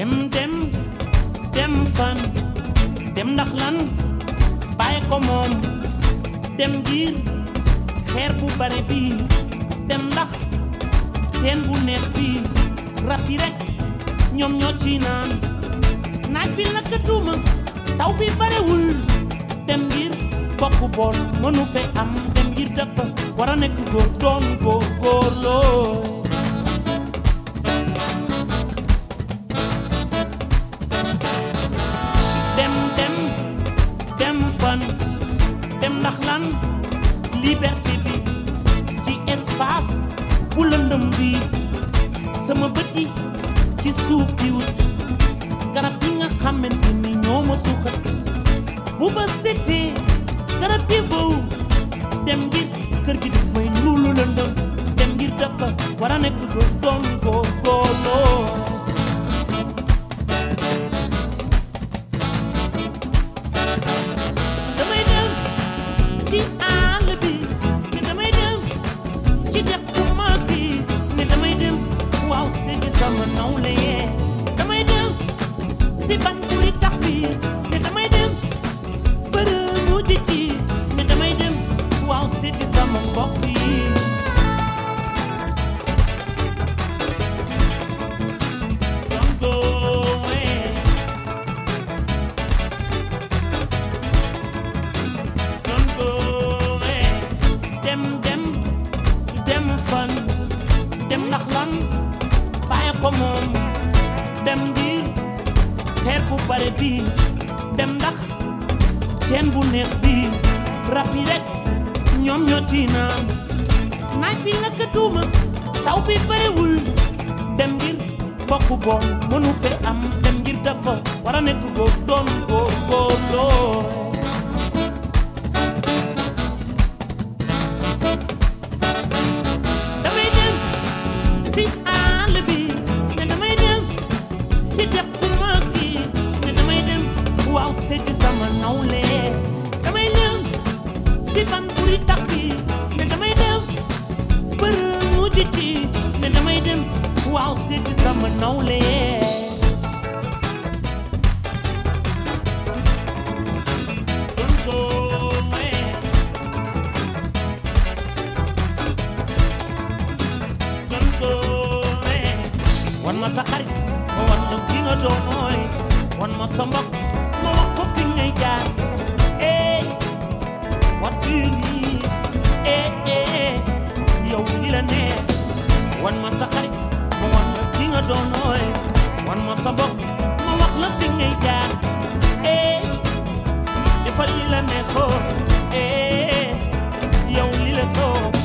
dem fan dem ndax lan bàyyi ko moom dem ngir xeer bu bare bi dem ndax teen bu neex bi rab yi rek ñoom ñoo ci naan naaj bi lakkatuma taw bi barewul dem ngir bokk bool mënu fe am dem ngir dafa war a nekk góor doon góor loo dem fan dem ndax lan liberté bi ci espace bu lëndëm bi sama bët yi ci suuf di wut garab yi nga xamante ni ñoo ma suuxat bu ba setee garab yi boobu dem ngir kër gi daf may lu lëndëm dem ngir dafa war a nekk góor doon góorloo ci àll bi ne damay dem ci dex bu mag bi ne damay dem waaw seeti sama nawle yee damay dem si ban buri tax bi ne damay dem bërëmu ji ne damay dem waaw seeti sama mbokk yi dem fan dem ndax lan bàyyi ko moom dem ngir xeer bu bare bi dem ndax teen bu neex bi rab yi rek ñoom ñoo ci naan naaj bi lakkatuma taw bi barewul dem ngir bokk bool mënu fe am dem ngir dafa war a nekk góor doon góor loo si àll bi ne damay dem si dex bu mag bi ne damay dem waaw seeti sama nawle damay dem si ban buri tax bi ne damay dem bërëmu ji ne damay dem waaw seeti sama nawle wan ma sa xarit ma wan la ki nga doon mooy wan ma sa mbokk ma wax ko fi ngay jaar what do you need yow li la neex wan ma sa xarit ma wan la ki nga doon mooy wan ma sa mbokk ma wax la fi ngay jaar defal li la neexoo yow li la soo